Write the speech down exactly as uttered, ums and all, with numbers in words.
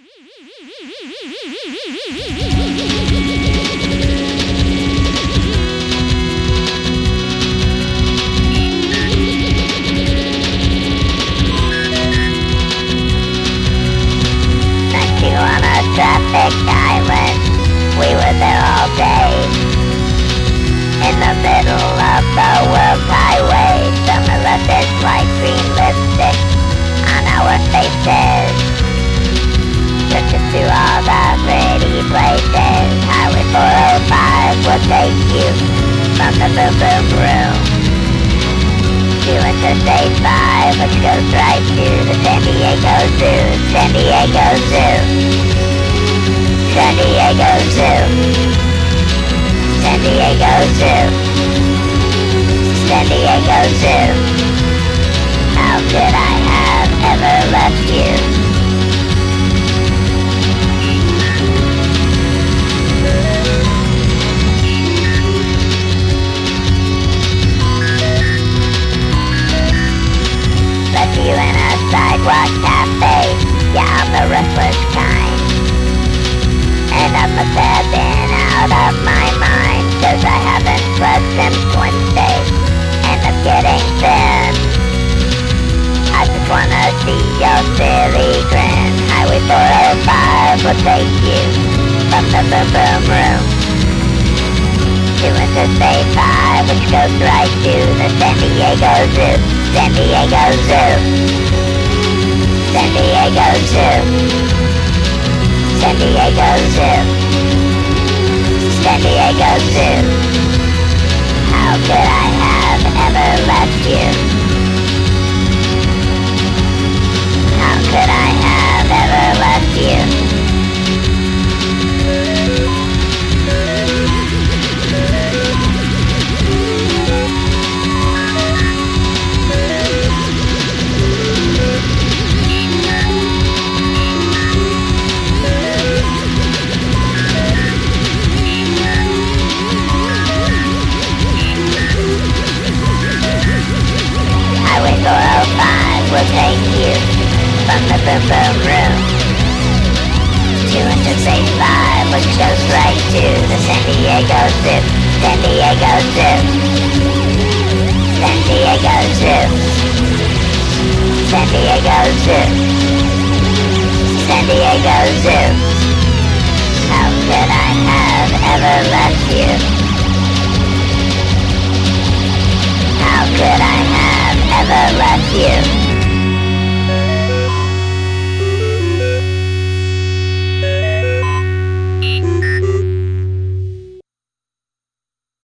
Traffic island, we were there all day. In the middle of the world's highway, summer left its light green lipstick on our faces. Took us to all the pretty places. Highway four oh five will take you from the Boom Boom Room to Interstate five, which goes right to the San Diego Zoo. San Diego Zoo. San Diego Zoo. San Diego Zoo. San Diego Zoo. How could I have ever left you? Left you in a sidewalk cafe. Yeah, I'm the restless kind. And I must have been out of my mind, cause I haven't slept since Wednesday, and I'm getting thin. I just wanna see your silly grin. Highway four oh five will take you from the Boom Boom Room to Interstate five, which goes right to the San Diego Zoo. San Diego Zoo. San Diego Zoo. San Diego Zoo. San Diego Zoo. How could I have ever left you? How could I have ever left you? four oh five will take you from the Boom Boom Room to Interstate five, which goes right to the San Diego Zoo. San Diego Zoo. San Diego Zoo. San Diego Zoo. San Diego Zoo. How could I have ever left you? How could I have ever left you?